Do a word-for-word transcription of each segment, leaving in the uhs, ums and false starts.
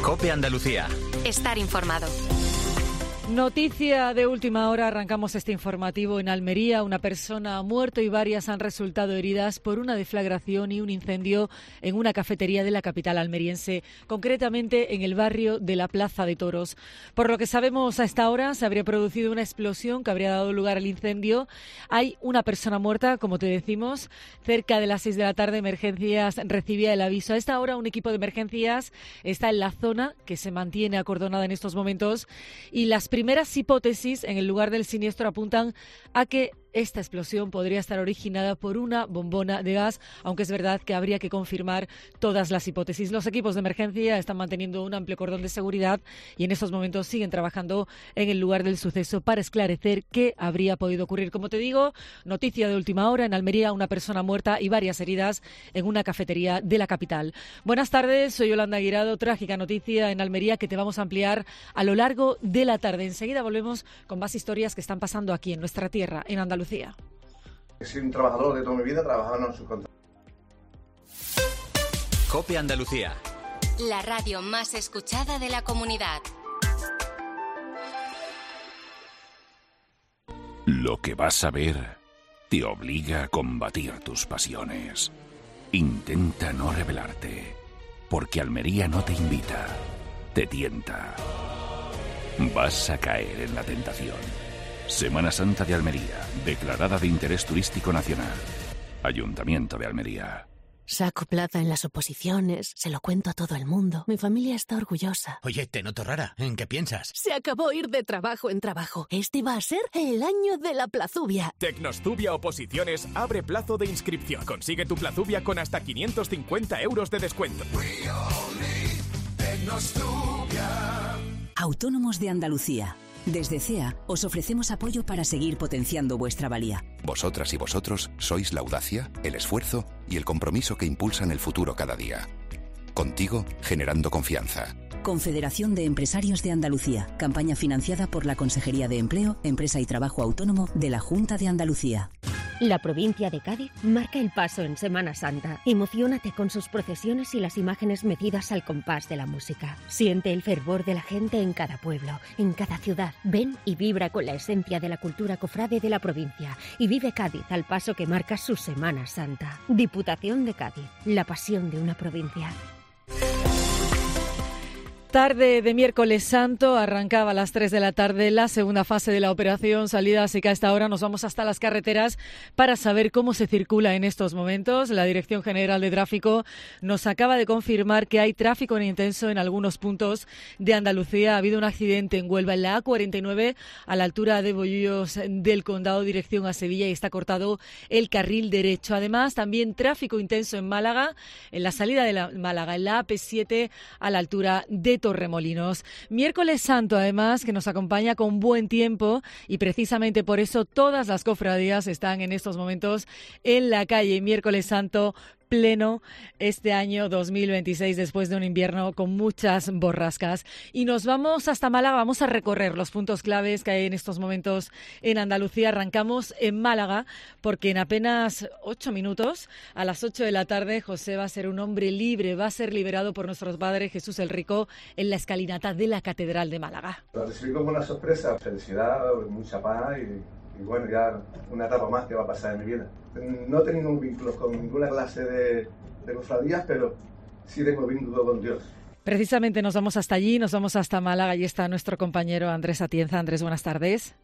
COPE Andalucía. Estar informado. Noticia de última hora, arrancamos este informativo en Almería. Una persona ha muerto y varias han resultado heridas por una deflagración y un incendio en una cafetería de la capital almeriense, concretamente en el barrio de la Plaza de Toros. Por lo que sabemos a esta hora, se habría producido una explosión que habría dado lugar al incendio. Hay una persona muerta, como te decimos. Cerca de las seis de la tarde, Emergencias recibía el aviso. A esta hora, un equipo de emergencias está en la zona que se mantiene acordonada en estos momentos y las primeras hipótesis en el lugar del siniestro apuntan a que esta explosión podría estar originada por una bombona de gas, aunque es verdad que habría que confirmar todas las hipótesis. Los equipos de emergencia están manteniendo un amplio cordón de seguridad y en estos momentos siguen trabajando en el lugar del suceso para esclarecer qué habría podido ocurrir. Como te digo, noticia de última hora, en Almería una persona muerta y varias heridas en una cafetería de la capital. Buenas tardes, soy Yolanda Guirado. Trágica noticia en Almería que te vamos a ampliar a lo largo de la tarde. Enseguida volvemos con más historias que están pasando aquí en nuestra tierra, en Andalucía. Soy un trabajador de toda mi vida, trabajando en subcontratas. COPE Andalucía. La radio más escuchada de la comunidad. Lo que vas a ver te obliga a combatir tus pasiones. Intenta no rebelarte, porque Almería no te invita, te tienta. Vas a caer en la tentación. Semana Santa de Almería, declarada de interés turístico nacional. Ayuntamiento de Almería. Saco plaza en las oposiciones, se lo cuento a todo el mundo. Mi familia está orgullosa. Oye, te noto rara. ¿En qué piensas? Se acabó ir de trabajo en trabajo. Este va a ser el año de la plazubia. Tecnostubia Oposiciones abre plazo de inscripción. Consigue tu plazubia con hasta quinientos cincuenta euros de descuento. Autónomos de Andalucía. Desde C E A os ofrecemos apoyo para seguir potenciando vuestra valía. Vosotras y vosotros sois la audacia, el esfuerzo y el compromiso que impulsan el futuro cada día. Contigo, generando confianza. Confederación de Empresarios de Andalucía. Campaña financiada por la Consejería de Empleo, Empresa y Trabajo Autónomo de la Junta de Andalucía. La provincia de Cádiz marca el paso en Semana Santa. Emociónate con sus procesiones y las imágenes metidas al compás de la música. Siente el fervor de la gente en cada pueblo, en cada ciudad. Ven y vibra con la esencia de la cultura cofrade de la provincia y vive Cádiz al paso que marca su Semana Santa. Diputación de Cádiz, la pasión de una provincia. Tarde de miércoles santo, arrancaba a las tres de la tarde la segunda fase de la operación salida, así que a esta hora nos vamos hasta las carreteras para saber cómo se circula en estos momentos. La Dirección General de Tráfico nos acaba de confirmar que hay tráfico intenso en algunos puntos de Andalucía. Ha habido un accidente en Huelva, en la A cuarenta y nueve, a la altura de Bollullos del Condado, dirección a Sevilla, y está cortado el carril derecho. Además, también tráfico intenso en Málaga, en la salida de la Málaga, en la A P siete, a la altura de Torremolinos. Miércoles Santo, además, que nos acompaña con buen tiempo y precisamente por eso todas las cofradías están en estos momentos en la calle. Miércoles Santo pleno este año dos mil veintiséis, después de un invierno con muchas borrascas. Y nos vamos hasta Málaga, vamos a recorrer los puntos claves que hay en estos momentos en Andalucía. Arrancamos en Málaga porque en apenas ocho minutos, a las ocho de la tarde, José va a ser un hombre libre, va a ser liberado por nuestro Padre Jesús el Rico en la escalinata de la Catedral de Málaga. Lo recibí como una sorpresa, felicidad, mucha paz y, y bueno, ya una etapa más que va a pasar en mi vida. No he tenido un vínculo con ninguna clase de, de cofradías, pero sí tengo vínculo con Dios. Precisamente nos vamos hasta allí, nos vamos hasta Málaga y está nuestro compañero Andrés Atienza. Andrés, buenas tardes.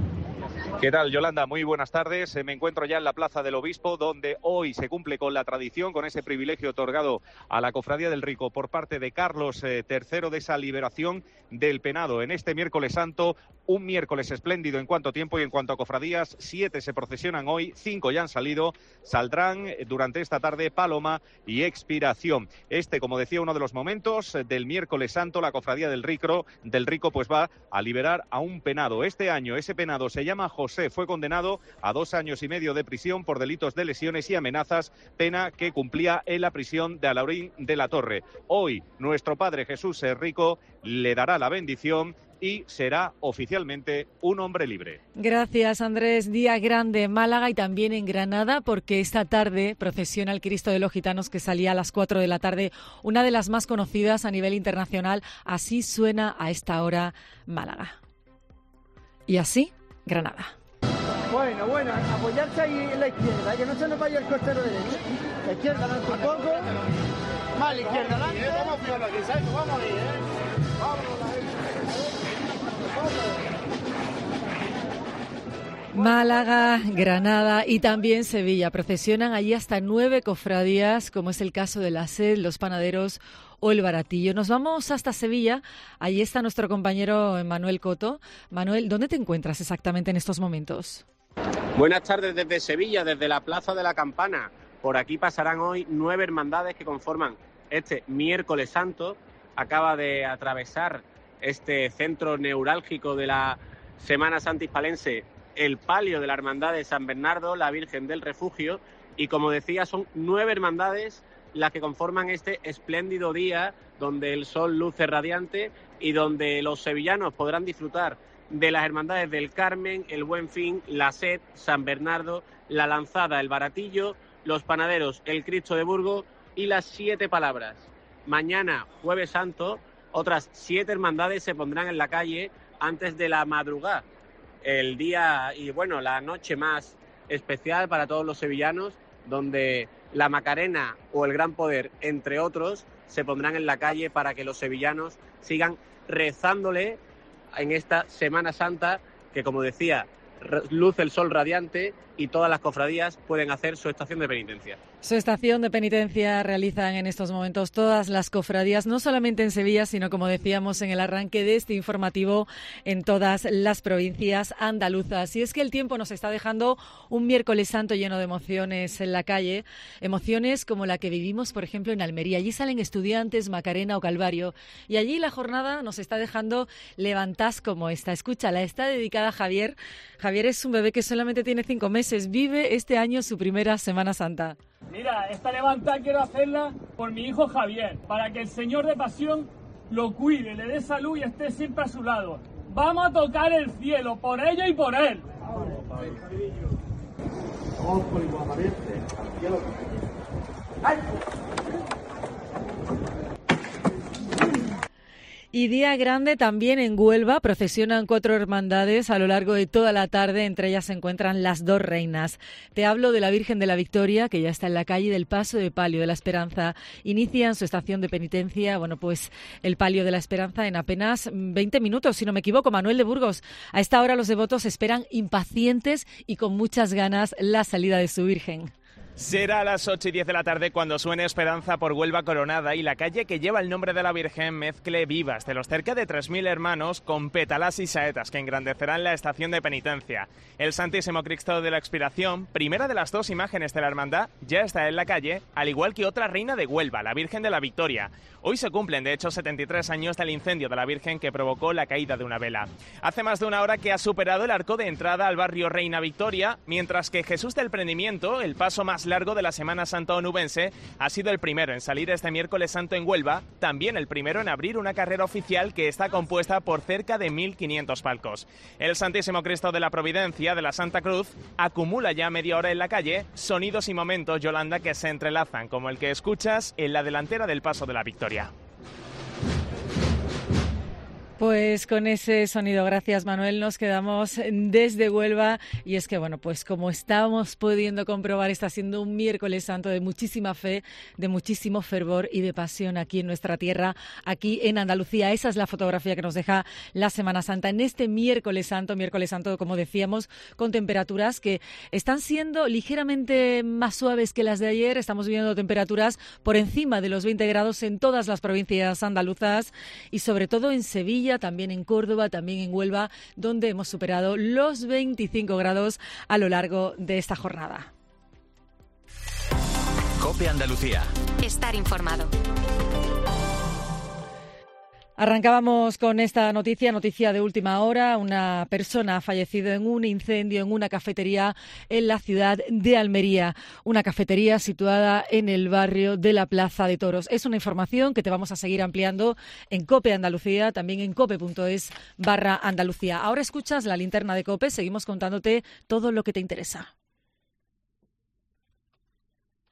¿Qué tal, Yolanda? Muy buenas tardes. Me encuentro ya en la Plaza del Obispo, donde hoy se cumple con la tradición, con ese privilegio otorgado a la Cofradía del Rico por parte de Carlos tercero de esa liberación del penado. En este miércoles santo, un miércoles espléndido en cuanto a tiempo y en cuanto a cofradías. Siete se procesionan hoy, cinco ya han salido. Saldrán durante esta tarde Paloma y Expiración. Este, como decía, uno de los momentos del miércoles santo, la Cofradía del Rico, del Rico pues va a liberar a un penado. Este año ese penado se llama José. Fue condenado a dos años y medio de prisión por delitos de lesiones y amenazas, pena que cumplía en la prisión de Alaurín de la Torre. Hoy, nuestro Padre Jesús el Rico le dará la bendición y será oficialmente un hombre libre. Gracias, Andrés. Día grande en Málaga y también en Granada, porque esta tarde procesiona el Cristo de los Gitanos, que salía a las cuatro de la tarde, una de las más conocidas a nivel internacional. Así suena a esta hora Málaga. Y así, Granada. Bueno, bueno, apoyarse ahí en la izquierda, que no se nos vaya el costero derecho. La izquierda adelante un poco, más la izquierda adelante. Vamos a ver, vamos ahí, ¿eh? Málaga, Granada y también Sevilla. Procesionan allí hasta nueve cofradías, como es el caso de la Sed, los Panaderos o el Baratillo. Nos vamos hasta Sevilla. Allí está nuestro compañero Manuel Coto. Manuel, ¿dónde te encuentras exactamente en estos momentos? Buenas tardes desde Sevilla, desde la Plaza de la Campana. Por aquí pasarán hoy nueve hermandades que conforman este miércoles santo. Acaba de atravesar este centro neurálgico de la Semana Santa hispalense el palio de la Hermandad de San Bernardo, la Virgen del Refugio, y como decía, son nueve hermandades las que conforman este espléndido día donde el sol luce radiante y donde los sevillanos podrán disfrutar de las hermandades del Carmen, el Buen Fin, la Sed, San Bernardo, la Lanzada, el Baratillo, los Panaderos, el Cristo de Burgos y las Siete Palabras. Mañana, Jueves Santo, otras siete hermandades se pondrán en la calle antes de la madrugada. El día y, bueno, la noche más especial para todos los sevillanos, donde la Macarena o el Gran Poder, entre otros, se pondrán en la calle para que los sevillanos sigan rezándole en esta Semana Santa que, como decía, luce el sol radiante y todas las cofradías pueden hacer su estación de penitencia. Su estación de penitencia realizan en estos momentos todas las cofradías, no solamente en Sevilla, sino, como decíamos en el arranque de este informativo, en todas las provincias andaluzas. Y es que el tiempo nos está dejando un miércoles santo lleno de emociones en la calle, emociones como la que vivimos, por ejemplo, en Almería. Allí salen estudiantes, Macarena o Calvario, y allí la jornada nos está dejando levantás como esta. Escúchala, está dedicada a Javier. Javier es un bebé que solamente tiene cinco meses, vive este año su primera Semana Santa. Mira, esta levantada quiero hacerla por mi hijo Javier, para que el Señor de Pasión lo cuide, le dé salud y esté siempre a su lado. Vamos a tocar el cielo por ella y por él. Vamos por igual, al cielo. ¡Ay! Y día grande también en Huelva, procesionan cuatro hermandades a lo largo de toda la tarde, entre ellas se encuentran las dos reinas. Te hablo de la Virgen de la Victoria, que ya está en la calle del Paso de Palio de la Esperanza. Inician su estación de penitencia, bueno, pues el Palio de la Esperanza en apenas veinte minutos, si no me equivoco. Manuel de Burgos, a esta hora los devotos esperan impacientes y con muchas ganas la salida de su Virgen. Será a las ocho y diez de la tarde cuando suene Esperanza por Huelva Coronada y la calle que lleva el nombre de la Virgen mezcle vivas de los cerca de tres mil hermanos con pétalas y saetas que engrandecerán la estación de penitencia. El Santísimo Cristo de la Expiración, primera de las dos imágenes de la hermandad, ya está en la calle, al igual que otra reina de Huelva, la Virgen de la Victoria. Hoy se cumplen, de hecho, setenta y tres años del incendio de la Virgen que provocó la caída de una vela. Hace más de una hora que ha superado el arco de entrada al barrio Reina Victoria, mientras que Jesús del Prendimiento, el paso más largo de la Semana Santa onubense, ha sido el primero en salir este miércoles santo en Huelva, también el primero en abrir una carrera oficial que está compuesta por cerca de mil quinientos palcos. El Santísimo Cristo de la Providencia de la Santa Cruz acumula ya media hora en la calle, sonidos y momentos, Yolanda, que se entrelazan, como el que escuchas en la delantera del Paso de la Victoria. Pues con ese sonido, gracias Manuel, nos quedamos desde Huelva y es que, bueno, pues como estamos pudiendo comprobar, está siendo un miércoles santo de muchísima fe, de muchísimo fervor y de pasión aquí en nuestra tierra, aquí en Andalucía. Esa es la fotografía que nos deja la Semana Santa en este miércoles santo, miércoles santo, como decíamos, con temperaturas que están siendo ligeramente más suaves que las de ayer. Estamos viendo temperaturas por encima de los veinte grados en todas las provincias andaluzas y sobre todo en Sevilla, también en Córdoba, también en Huelva, donde hemos superado los veinticinco grados a lo largo de esta jornada. COPE Andalucía. Estar informado. Arrancábamos con esta noticia, noticia de última hora. Una persona ha fallecido en un incendio en una cafetería en la ciudad de Almería. Una cafetería situada en el barrio de la Plaza de Toros. Es una información que te vamos a seguir ampliando en COPE Andalucía, también en cope.es barra Andalucía. Ahora escuchas la linterna de COPE. Seguimos contándote todo lo que te interesa.